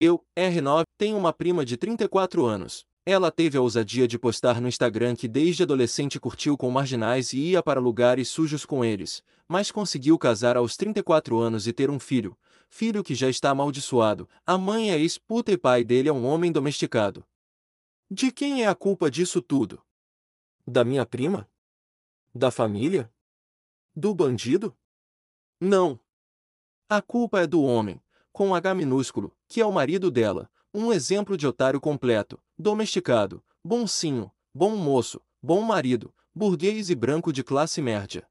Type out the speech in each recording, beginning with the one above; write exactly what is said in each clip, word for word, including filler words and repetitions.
Eu, R nove, tenho uma prima de trinta e quatro anos. Ela teve a ousadia de postar no Instagram que desde adolescente curtiu com marginais e ia para lugares sujos com eles, mas conseguiu casar aos trinta e quatro anos e ter um filho, filho que já está amaldiçoado. A mãe é ex-puta e pai dele é um homem domesticado. De quem é a culpa disso tudo? Da minha prima? Da família? Do bandido? Não. A culpa é do homem, com H minúsculo, que é o marido dela, um exemplo de otário completo, domesticado, bonzinho, bom moço, bom marido, burguês e branco de classe média.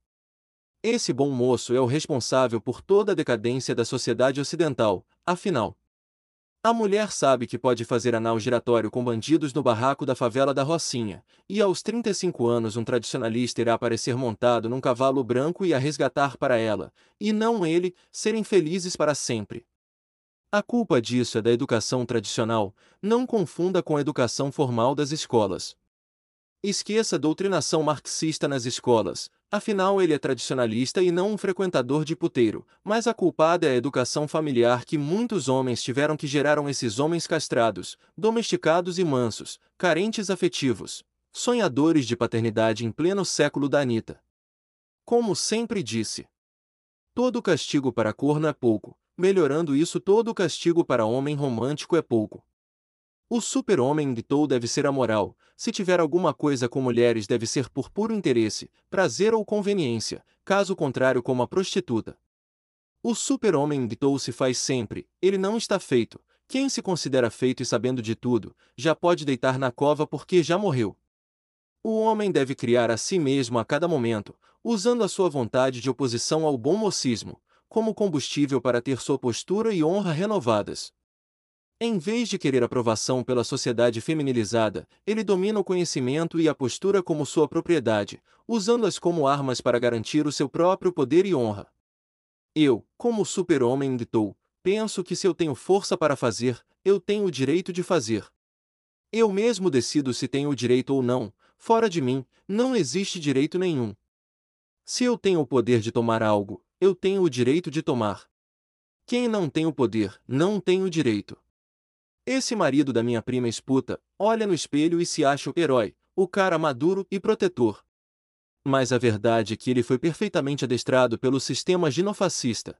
Esse bom moço é o responsável por toda a decadência da sociedade ocidental, afinal. A mulher sabe que pode fazer anal giratório com bandidos no barraco da favela da Rocinha, e aos trinta e cinco anos um tradicionalista irá aparecer montado num cavalo branco e a resgatar para ela, e não ele, serem felizes para sempre. A culpa disso é da educação tradicional, não confunda com a educação formal das escolas. Esqueça a doutrinação marxista nas escolas, afinal ele é tradicionalista e não um frequentador de puteiro, mas a culpada é a educação familiar que muitos homens tiveram que geraram esses homens castrados, domesticados e mansos, carentes afetivos, sonhadores de paternidade em pleno século da Anitta. Como sempre disse, todo castigo para corno é pouco, melhorando isso todo castigo para homem romântico é pouco. O super-homem ditou deve ser amoral, se tiver alguma coisa com mulheres deve ser por puro interesse, prazer ou conveniência, caso contrário como a prostituta. O super-homem ditou se faz sempre, ele não está feito, quem se considera feito e sabendo de tudo, já pode deitar na cova porque já morreu. O homem deve criar a si mesmo a cada momento, usando a sua vontade de oposição ao bom mocismo, como combustível para ter sua postura e honra renovadas. Em vez de querer aprovação pela sociedade feminilizada, ele domina o conhecimento e a postura como sua propriedade, usando-as como armas para garantir o seu próprio poder e honra. Eu, como super-homem ditou, penso que se eu tenho força para fazer, eu tenho o direito de fazer. Eu mesmo decido se tenho o direito ou não, fora de mim, não existe direito nenhum. Se eu tenho o poder de tomar algo, eu tenho o direito de tomar. Quem não tem o poder, não tem o direito. Esse marido da minha prima esputa, olha no espelho e se acha o herói, o cara maduro e protetor. Mas a verdade é que ele foi perfeitamente adestrado pelo sistema ginofascista.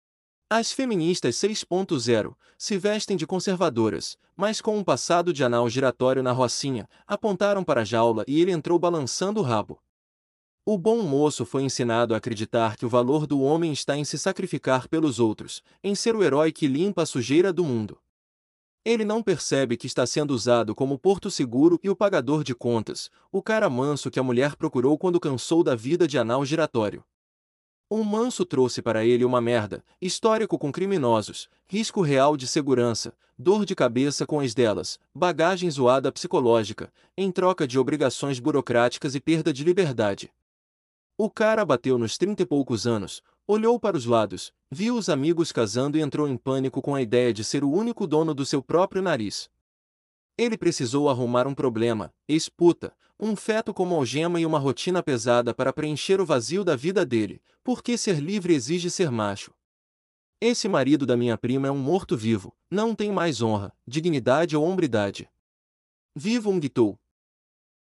As feministas seis ponto zero se vestem de conservadoras, mas com um passado de anal giratório na Rocinha, apontaram para a jaula e ele entrou balançando o rabo. O bom moço foi ensinado a acreditar que o valor do homem está em se sacrificar pelos outros, em ser o herói que limpa a sujeira do mundo. Ele não percebe que está sendo usado como porto seguro e o pagador de contas, o cara manso que a mulher procurou quando cansou da vida de anal giratório. Um manso trouxe para ele uma merda, histórico com criminosos, risco real de segurança, dor de cabeça com as delas, bagagem zoada psicológica, em troca de obrigações burocráticas e perda de liberdade. O cara bateu nos trinta e poucos anos, olhou para os lados, viu os amigos casando e entrou em pânico com a ideia de ser o único dono do seu próprio nariz. Ele precisou arrumar um problema, ex-puta, um feto como algema e uma rotina pesada para preencher o vazio da vida dele, porque ser livre exige ser macho. Esse marido da minha prima é um morto-vivo, não tem mais honra, dignidade ou hombridade. Vivo um guitou,